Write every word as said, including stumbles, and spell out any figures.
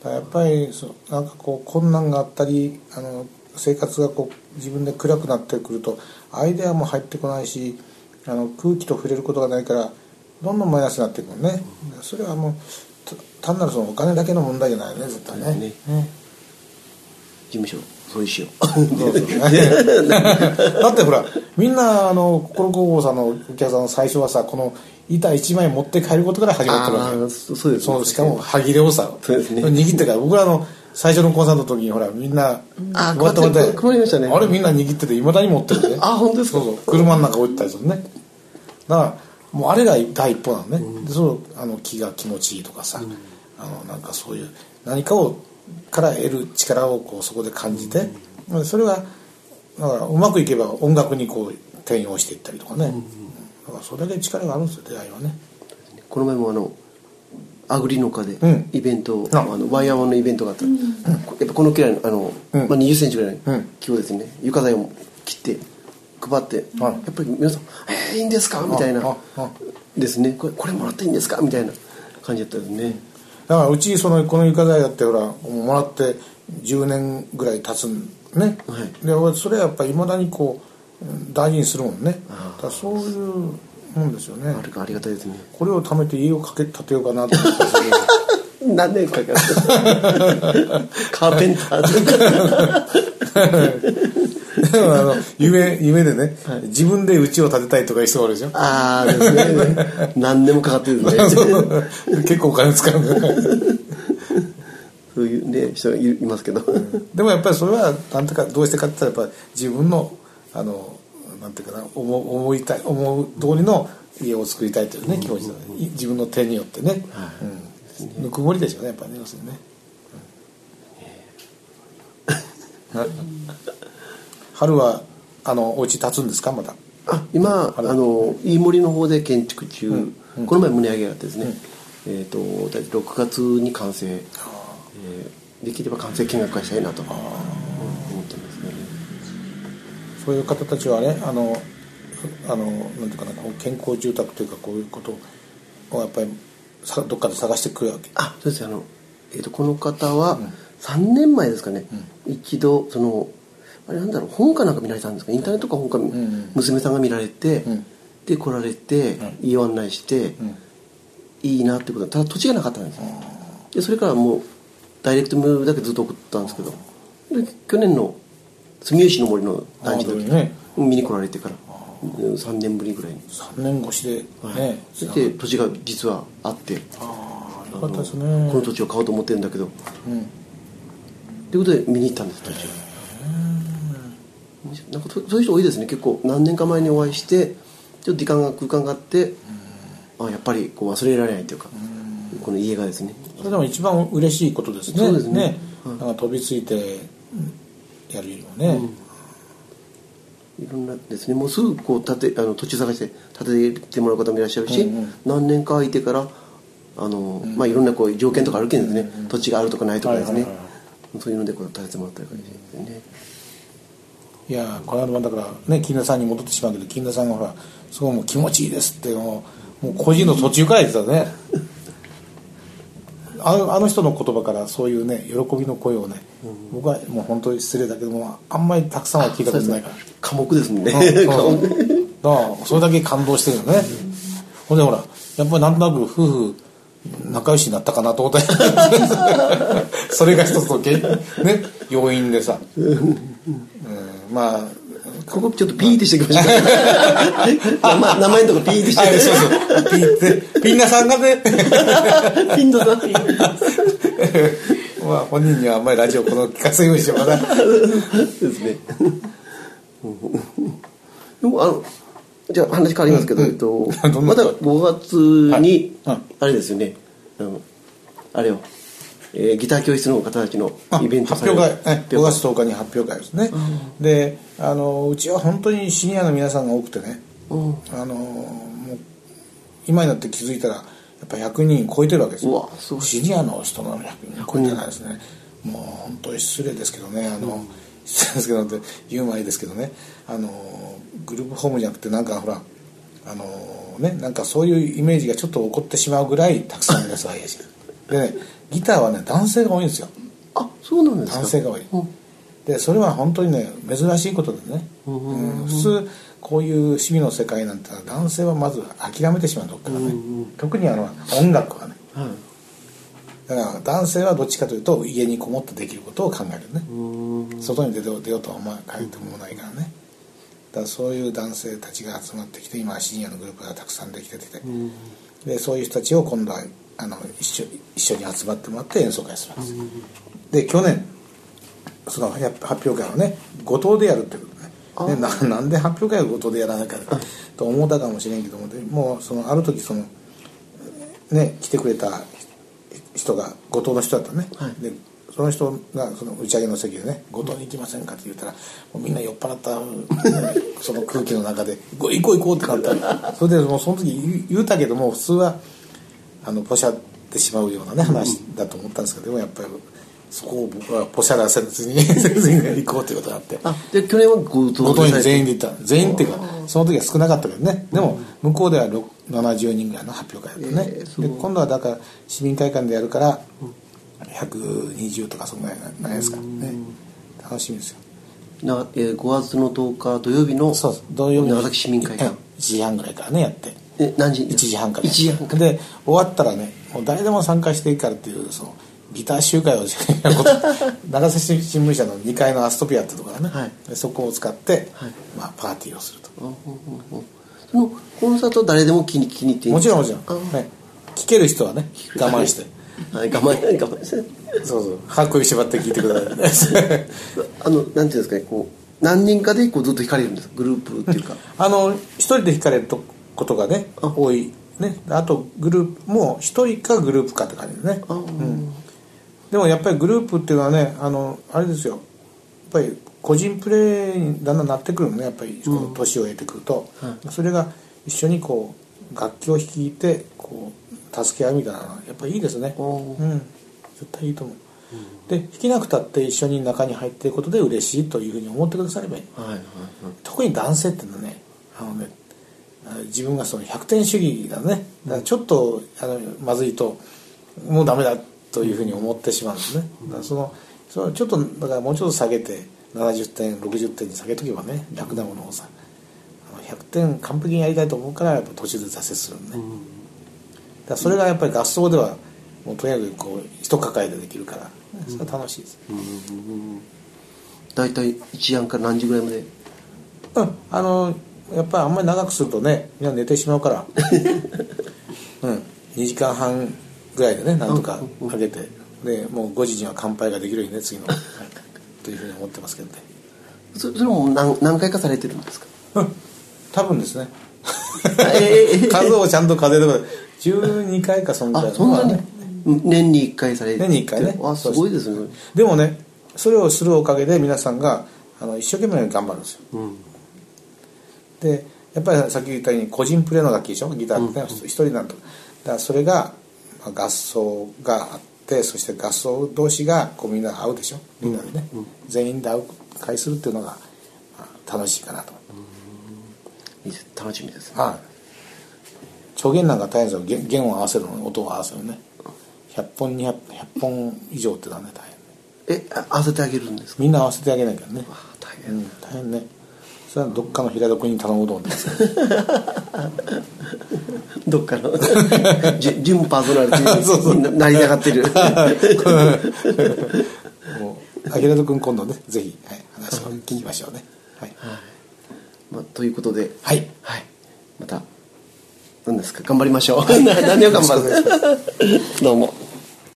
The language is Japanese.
だやっぱりそなんかこう困難があったりあの生活がこう自分で暗くなってくるとアイデアも入ってこないしあの空気と触れることがないからどんどんマイナスになっていくのね、うん、それはもう単なるそのお金だけの問題じゃないよね絶対ね、ねね事務所そういうしようそうそう、ね、だってほらみんなあの心工房さんのお客さんの最初はさこの板一枚持って帰ることから始まってるわけよ。 そうです、ね、 しかも歯切れをさ、そうです、ね、握ってから僕らの最初のコンサートの時にほらみんなあこうやって配りましたね。 あれみんな握ってていまだに持ってるね。 あ本当ですか。 そうそう車の中置いてたりするね。だからもうあれが第一歩なのね、うん、でそのあの気が気持ちいいとかさ、うん、あのなんかそういう何かをから得る力をこうそこで感じて、うん、それがだからうまくいけば音楽にこう転用していったりとかね、うん、だからそれだけ力があるんですよ出会いはね。 この前もあのアグリの丘でイベント、うん、あのワイヤーワンのイベントがあった、うん、やっぱこのくらいのあの、うんまあ、にじゅっセンチぐらいの規模ですね、床材を切って配って、うん、やっぱり皆さん「えー、いいんですか?」みたいなですねこれ、これもらっていいんですかみたいな感じだったですね。 だからうちそのこの床材だってほらもらってじゅうねんぐらい経つんね、はい、でそれはやっぱりいまだにこう大事にするもんね。だからそういうもんですよね。 あれありがたいですね。 これを貯めて家をかけ建てようかなと思って何年かかるカーペンターでもあの 夢, 夢でね、はい、自分で家を建てたいとかいう人があるでしょ。 ああですね何年もかかってるんですね結構お金使うんだよそういうね人がいますけど、うん、 でもやっぱりそれはなんてかどうしてかって言ったらやっぱり自分のあのなんていうかな 思, 思いたい思う通りの家を作りたいというね、うん、気持ちだね、うん、自分の手によってね、うん、ぬくもりでしょうねやっぱりね要するにね、うん、春はあのお家建つんですかまた。 あ今あの飯森の方で建築中、うんうん、この前棟上げがあってですね、うんえー、と大体ろくがつに完成、えー、できれば完成見学会したいなと思ってますね。 そういう方たちはねあのあのなんていうかなこう健康住宅というかこういうことをやっぱりさどっかで探してくるわけ。 あそうですあの、えー、とこの方はさんねんまえですかね、うん、一度そのあれなんだろう本かなんか見られたんですかインターネットか本か、うんうん、娘さんが見られて、うん、で来られて、うん、家を案内して、うん、いいなってことただ土地がなかったんですよ、うん、でそれからもうダイレクトメールだけずっと送ったんですけどで去年の住吉の森の団地の時、ね、見に来られてからさんねんぶりぐらいにさんねん越しで、ねはい、それで土地が実はあってああよかったですねこの土地を買おうと思ってるんだけど、うん、ということで見に行ったんです土地をなんかそういう人多いですね結構何年か前にお会いしてちょっと時間が空間があってあやっぱりこう忘れられないというかこの家がですねそれでも一番嬉しいことですねそうですね、 ねなんか飛びついてやるよりもね、 うん、いろんなですねもうすぐこう建てあの土地探して建ててもらう方もいらっしゃるし、うんうん、何年か空いてからあの、うんまあ、いろんなこう条件とかあるけどですね、うんうん、土地があるとかないとかですね、はいはいはい、そういうのでこう建ててもらったり感じですね。 いやこの間だからね金田さんに戻ってしまうけど金田さんがほらすごいもう気持ちいいですってもう、もう個人の途中から言ってたねあの、あの人の言葉からそういうね喜びの声をね、うん、僕はもう本当に失礼だけどもあんまりたくさんは聞いたことないから寡黙ですもんね、うん、 そうだからそれだけ感動してるよね、うん、ほんでほらやっぱりなんとなく夫婦仲良しになったかなと思ったそれが一つの、ね、要因でさ、うんまあここちょっとピーってしてきましたまあ名前のとこピーってしてそうそうピーってピンナさんがねピンナさんまあ本人にはあんまりラジオこの聞かせようにしようかなですねでもあのじゃあ話変わりますけど、うんうん、えっと、またごがつに、はい、あれですよねあのあれをえー、ギター教室の方たちのイベント発表会、ね、ごがつとおかに発表会ですね、うん、であのうちは本当にシニアの皆さんが多くてね、うん、あのもう今になって気づいたらやっぱひゃくにん超えてるわけですよ。うわシニアの人のひゃくにん超えてないですね。もう本当に失礼ですけどねあの、うん、失礼ですけどって言う前ですけどねあのグループホームじゃなくてなんかほらあのねなんかそういうイメージがちょっと起こってしまうぐらいたくさんの皆さんでねギターはね男性が多いんですよ。 あ、そうなんですか。 男性が多い、うん、でそれは本当にね珍しいことでね、うん、普通こういう趣味の世界なんて男性はまず諦めてしまうどっからね、うんうん、特にあの音楽はね、はい、だから男性はどっちかというと家にこもってできることを考えるね、うん、外に出よう出ようとは思わないともないからね。だからそういう男性たちが集まってきて今シニアのグループがたくさんできてて、うん、でそういう人たちを今度はあの一緒一緒に集まってもらって演奏会するんです、うん、で去年その発表会をね五島でやるってことね。で な, なんで発表会を五島でやらないかと思ったかもしれんけども、でもうそのある時そのね来てくれた人が五島の人だったね、はい、でその人がその打ち上げの席でね五島に行きませんかって言ったらもうみんな酔っ払ったその空気の中で行こう行こう行こうってなったそれでもうその時言うたけども普通はあのポシャってしまうようなね話だと思ったんですけど、でもやっぱりそこを僕はポシャらせずに行こうということがあって、 あで去年は五島に全員で行った。全員っていうかその時は少なかったけどね、でも向こうではななじゅうにんぐらいの発表会だったね、えー、で今度はだから市民会館でやるからひゃくにじゅうとかそんぐらいないですかね。楽しみですよ。 な、えー、ごがつのとおか土曜日のそう土曜日の長崎市民会館いちじはんぐらいからねやって、 え何時いちじはんからいちじはんで終わったらねもう誰でも参加していいからっていうそのギター集会を長崎新聞社のにかいのアストピアってところね、はい、でそこを使って、はいまあ、パーティーをすると。 そのコンサートは誰でも気に気に入っていいんですか。 もちろんもちろん、ね、聴ける人はね我慢してはい、我慢我慢してそうそう歯食いしばって聞いてくださいあのなんていうんですかねこう何人かでこうずっと弾かれるんですかグループっていうかあの一人で弾かれることがね多いね。あとグループも一人かグループかって感じですね、うん、でもやっぱりグループっていうのはねあのあれですよやっぱり個人プレーにだんだんなってくるのねやっぱりこの年を経てくると、うん、それが一緒にこう楽器を弾いてこう助け合うみたいなのはやっぱりいいですね、うん、絶対いいと思う、うん、で弾きなくたって一緒に中に入っていることで嬉しいというふうに思ってくださればいい、はいはいはい、特に男性っていうのはねあのね自分がそのひゃくてん主義だねだからちょっとあのまずいともうダメだというふうに思ってしまうんですね。だからそのそのちょっとだからもうちょっと下げてななじゅってんろくじゅってんに下げとけばね楽なものをさひゃくてん完璧にやりたいと思うからやっぱ途中で挫折するんで、ね、うん、だからそれがやっぱり合奏ではもうとにかくこう一抱えでできるからそれは楽しいです。 だいたいいちじはんから何時ぐらいまで。 うんあのやっぱりあんまり長くするとねみんな寝てしまうからうんにじかんはんぐらいでねなんとか上げてでもうごじには乾杯ができるようにね次のというふうに思ってますけどね。 そ, それも 何, 何回かされてるんですか。 うん多分ですね数をちゃんと数えるとじゅうにかいかそんぐらい。 あそんなに、ね、年にいっかいされて年にいっかいね。 あすごいですね。 でもねそれをするおかげで皆さんがあの一生懸命頑張るんですよ、うん、でやっぱりさっき言ったように個人プレーの楽器でしょギターってね、うん、一人なんとだからそれが、まあ、合奏があってそして合奏同士がこうみんな会うでしょみんなでね、うん、全員で会う会するっていうのが、まあ、楽しいかなと。 いいです楽しみです、 ね、はい。調弦なんか大変ですよ。弦を合わせるの音を合わせるねひゃっぽんにひゃっぽん以上ってのはね大変ね。え合わせてあげるんですか。 みんな合わせてあげないからね。 あ大変、うん、 大変ね。それはどっかの平戸君に頼むと思うんですけどどっかの準パーソナリティになりたがってるもう平戸君今度ねぜひ、はい、話を聞きましょうね。はい、はいまあ、ということで、 はいはい、また何ですか頑張りましょう何を頑張るどうも。